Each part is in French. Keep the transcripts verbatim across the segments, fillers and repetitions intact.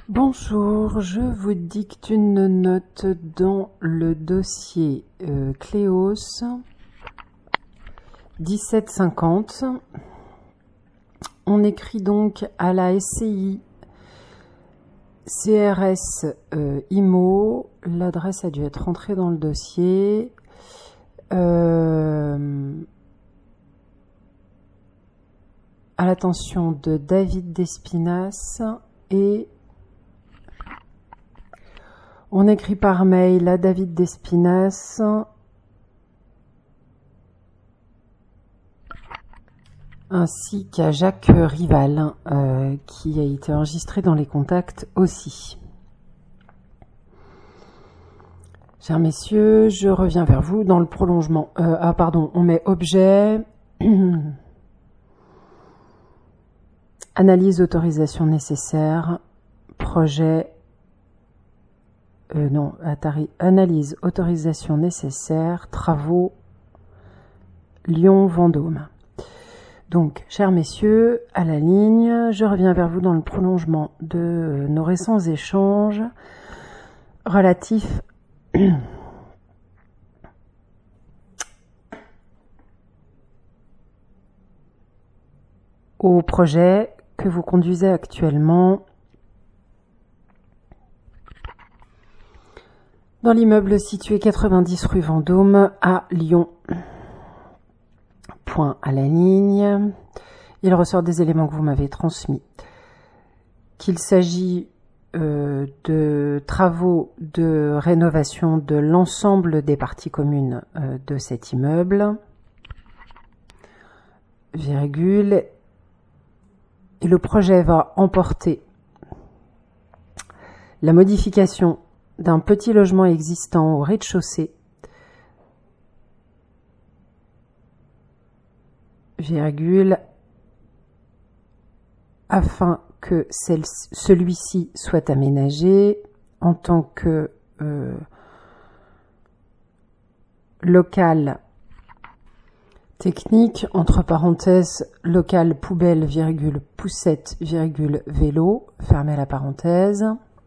Bonjour, je vous dicte une note dans le dossier euh, Cléos dix-sept cinquante. On écrit donc à la S C I C R S euh, I M O. L'adresse a dû être rentrée dans le dossier. Euh, à l'attention de David Despinas et on écrit par mail à David Despinas ainsi qu'à Jacques Rival, euh, qui a été enregistré dans les contacts aussi. Chers messieurs, je reviens vers vous dans le prolongement. Euh, ah pardon, on met objet, analyse, autorisation nécessaire, projet, euh, non, Atari, analyse, autorisation nécessaire, travaux, Lyon-Vendôme. Donc, chers messieurs, à la ligne, je reviens vers vous dans le prolongement de nos récents échanges relatifs au projet que vous conduisez actuellement dans l'immeuble situé quatre-vingt-dix rue Vendôme à Lyon. Point à la ligne. Il ressort des éléments que vous m'avez transmis qu'il s'agit euh, de travaux de rénovation de l'ensemble des parties communes euh, de cet immeuble, virgule, et le projet va emporter la modification d'un petit logement existant au rez-de-chaussée, virgule, afin que celui-ci soit aménagé en tant que euh, local technique, entre parenthèses, local poubelle, virgule, poussette, virgule, vélo, fermez la parenthèse,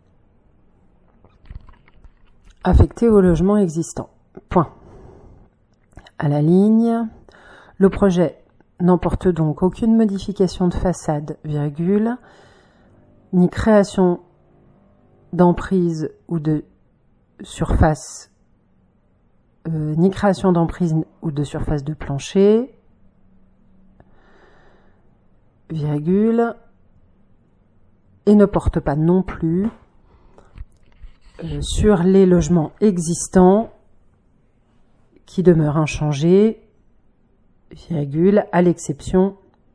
affecté au logement existant. Point. À la ligne, le projet n'emporte donc aucune modification de façade, virgule, ni création d'emprise ou de surface, euh, ni création d'emprise ou de surface de plancher, virgule, et ne porte pas non plus euh, sur les logements existants qui demeurent inchangés, virgule, à l'exception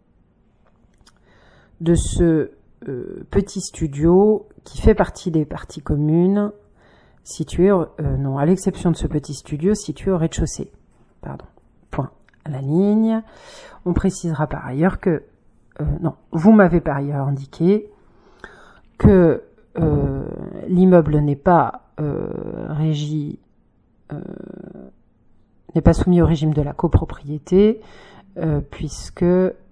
de ce euh, petit studio qui fait partie des parties communes situé, euh, non, à l'exception de ce petit studio situé au rez-de-chaussée. Pardon. Point. À la ligne. On précisera par ailleurs que, euh, non, vous m'avez par ailleurs indiqué que euh, l'immeuble n'est pas euh, régi, euh, n'est pas soumis au régime de la copropriété, euh, puisque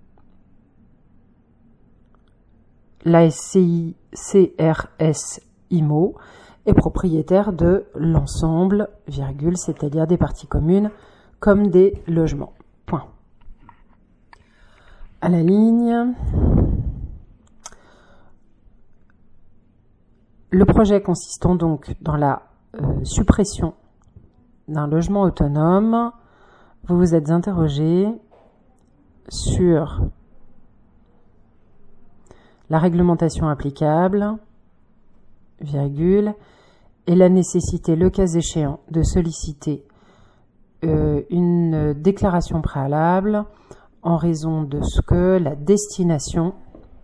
la S C I C R S I M O est propriétaire de l'ensemble, virgule, c'est-à-dire des parties communes, comme des logements. Point. À la ligne, le projet consistant donc dans la euh, suppression d'un logement autonome, vous vous êtes interrogé sur la réglementation applicable, virgule, et la nécessité, le cas échéant, de solliciter euh, une déclaration préalable en raison de ce que la destination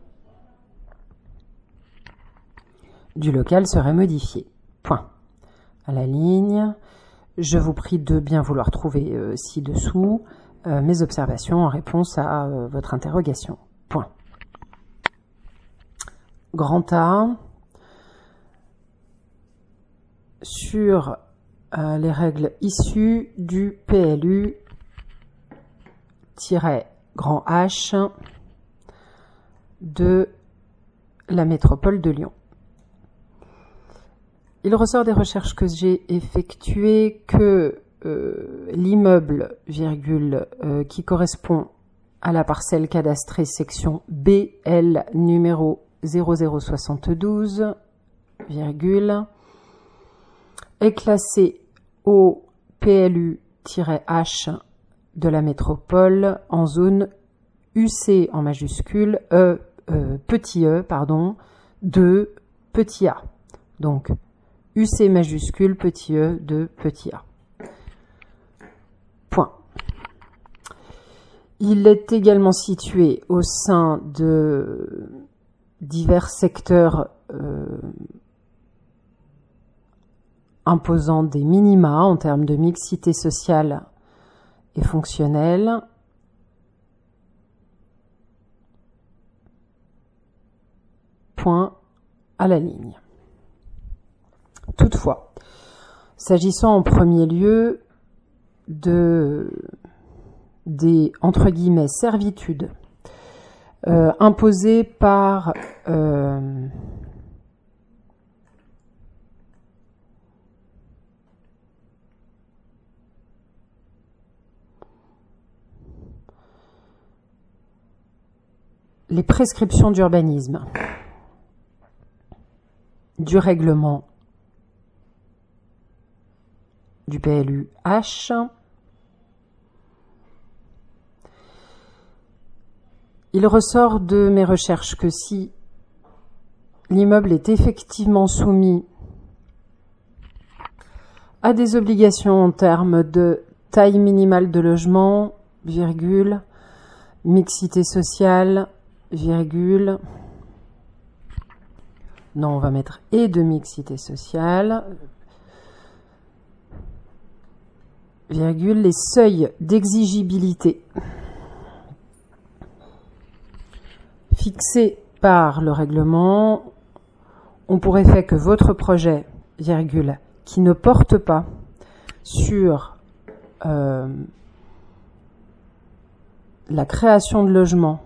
du local serait modifiée. Point. À la ligne, je vous prie de bien vouloir trouver euh, ci-dessous euh, mes observations en réponse à euh, votre interrogation. Point. Grand A. Sur euh, les règles issues du P L U grand H de la métropole de Lyon. Il ressort des recherches que j'ai effectuées que euh, l'immeuble, virgule, euh, qui correspond à la parcelle cadastrée section B L numéro zéro zéro soixante-douze, virgule, est classé au P L U-H de la métropole en zone U C en majuscule, E, euh, petit e, pardon, deux, petit a. Donc, U C majuscule, petit e, deux, petit a. Point. Il est également situé au sein de divers secteurs euh, imposant des minima en termes de mixité sociale et fonctionnelle. Point à la ligne. Toutefois, s'agissant en premier lieu de des entre guillemets servitudes euh, imposées par euh, les prescriptions d'urbanisme du règlement du P L U-H, il ressort de mes recherches que si l'immeuble est effectivement soumis à des obligations en termes de taille minimale de logement, virgule, mixité sociale, virgule, non, on va mettre et de mixité sociale, virgule, les seuils d'exigibilité fixés par le règlement ont pour effet que votre projet, virgule, qui ne porte pas sur euh, la création de logements,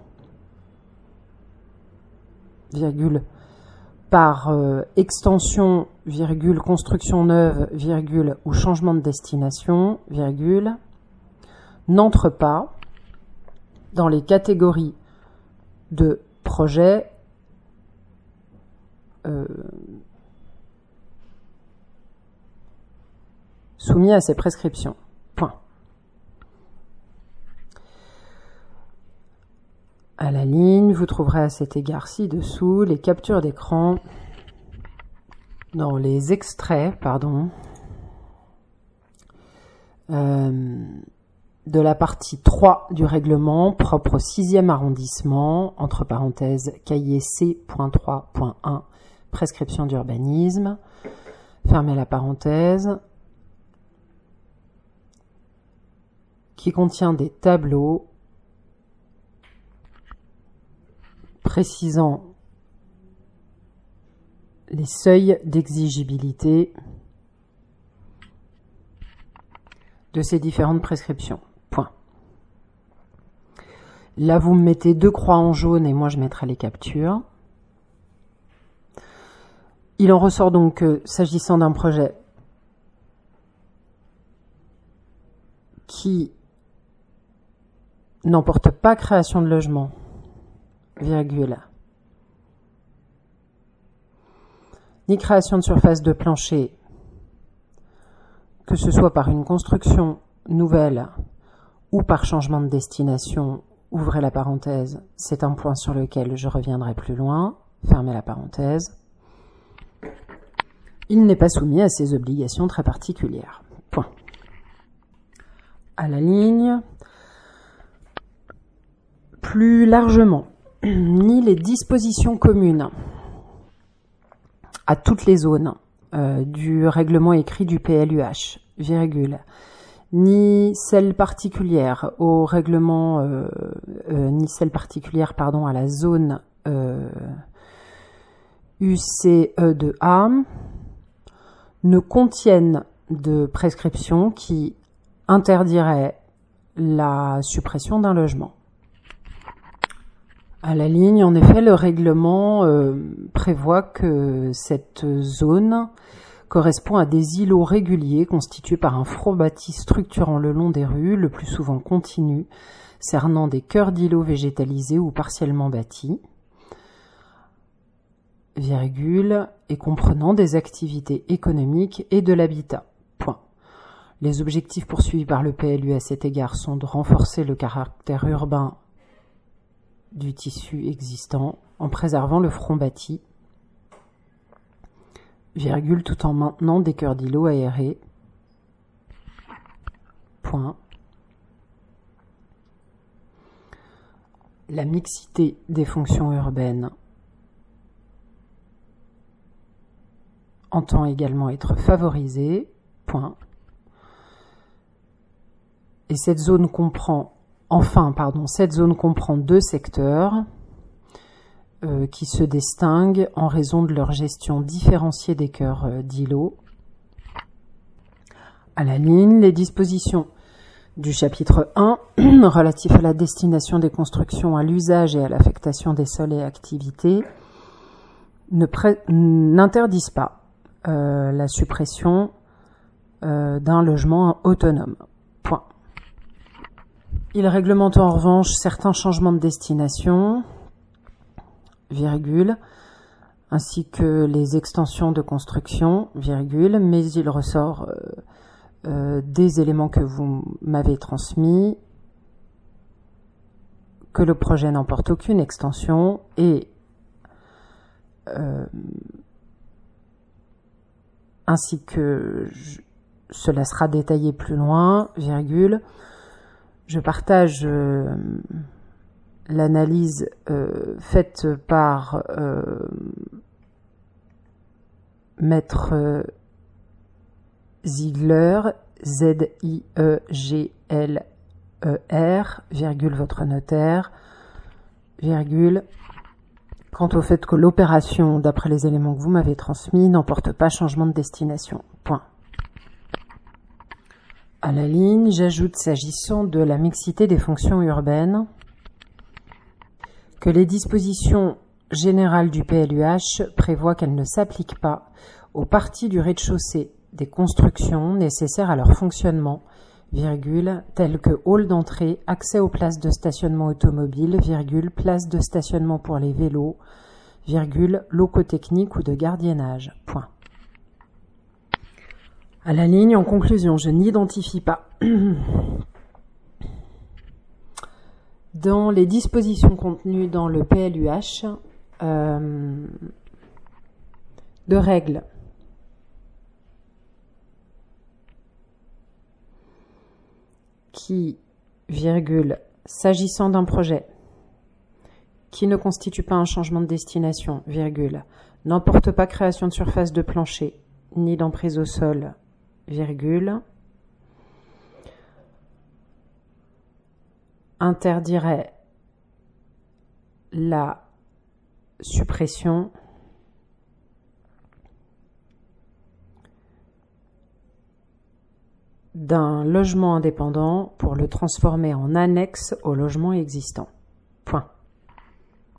virgule, par euh, extension, virgule, construction neuve, virgule, ou changement de destination, virgule, n'entre pas dans les catégories de projets euh, soumis à ces prescriptions. Point. À la ligne, vous trouverez à cet égard ci-dessous les captures d'écran, non, les extraits, pardon, euh, de la partie trois du règlement propre au sixième arrondissement, entre parenthèses, cahier C point trois point un, prescription d'urbanisme, fermez la parenthèse, qui contient des tableaux précisant les seuils d'exigibilité de ces différentes prescriptions. Point. Là, vous me mettez deux croix en jaune et moi, je mettrai les captures. Il en ressort donc que, s'agissant d'un projet qui n'emporte pas création de logement, virgule, ni création de surface de plancher, que ce soit par une construction nouvelle ou par changement de destination, ouvrez la parenthèse, c'est un point sur lequel je reviendrai plus loin, fermez la parenthèse, il n'est pas soumis à ces obligations très particulières. Point. À la ligne, plus largement, ni les dispositions communes à toutes les zones euh, du règlement écrit du P L U-H, virgule, ni celles particulières au règlement, euh, euh, ni celles particulières, pardon, à la zone euh, U C E deux A, ne contiennent de prescriptions qui interdiraient la suppression d'un logement. À la ligne, en effet, le règlement euh, prévoit que cette zone correspond à des îlots réguliers constitués par un front bâti structurant le long des rues, le plus souvent continu, cernant des cœurs d'îlots végétalisés ou partiellement bâtis, virgule, et comprenant des activités économiques et de l'habitat. Point. Les objectifs poursuivis par le P L U à cet égard sont de renforcer le caractère urbain du tissu existant en préservant le front bâti, virgule, tout en maintenant des cœurs d'îlots aérés. Point. La mixité des fonctions urbaines entend également être favorisée. Point. Et cette zone comprend, enfin, pardon, cette zone comprend deux secteurs euh, qui se distinguent en raison de leur gestion différenciée des cœurs euh, d'îlots. À la ligne, les dispositions du chapitre un relatif à la destination des constructions, à l'usage et à l'affectation des sols et activités ne pré- n'interdisent pas euh, la suppression euh, d'un logement autonome. Point. Il réglemente en revanche certains changements de destination, virgule, ainsi que les extensions de construction, virgule, mais il ressort euh, euh, des éléments que vous m'avez transmis, que le projet n'emporte aucune extension et euh, ainsi que je, cela sera détaillé plus loin, virgule, je partage euh, l'analyse euh, faite par euh, Maître euh, Ziegler, Z I E G L E R, virgule, votre notaire, virgule, quant au fait que l'opération, d'après les éléments que vous m'avez transmis, n'emporte pas changement de destination. Point. À la ligne, j'ajoute, s'agissant de la mixité des fonctions urbaines, que les dispositions générales du P L U H prévoient qu'elles ne s'appliquent pas aux parties du rez-de-chaussée des constructions nécessaires à leur fonctionnement, virgule, telles que hall d'entrée, accès aux places de stationnement automobile, virgule, places de stationnement pour les vélos, virgule, locaux techniques ou de gardiennage. Point. À la ligne, en conclusion, je n'identifie pas dans les dispositions contenues dans le P L U H euh, de règles qui, virgule, s'agissant d'un projet qui ne constitue pas un changement de destination, virgule, n'emporte pas création de surface de plancher ni d'emprise au sol, virgule, interdirait la suppression d'un logement indépendant pour le transformer en annexe au logement existant.